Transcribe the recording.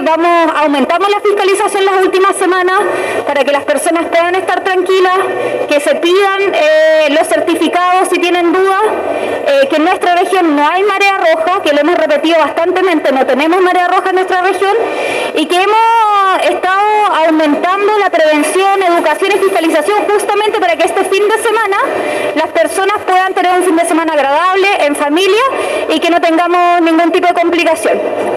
aumentamos la fiscalización las últimas semanas para que las personas puedan estar tranquilas, que se pidan los certificados si tienen dudas, que en nuestra región no hay marea roja, que lo hemos repetido bastantemente, no tenemos marea roja en nuestra región, y que hemos estado aumentando la prevención, educación y fiscalización justamente para que este fin de semana las personas puedan tener un fin de semana agradable, en familia, y que no tengamos ningún tipo de complicación.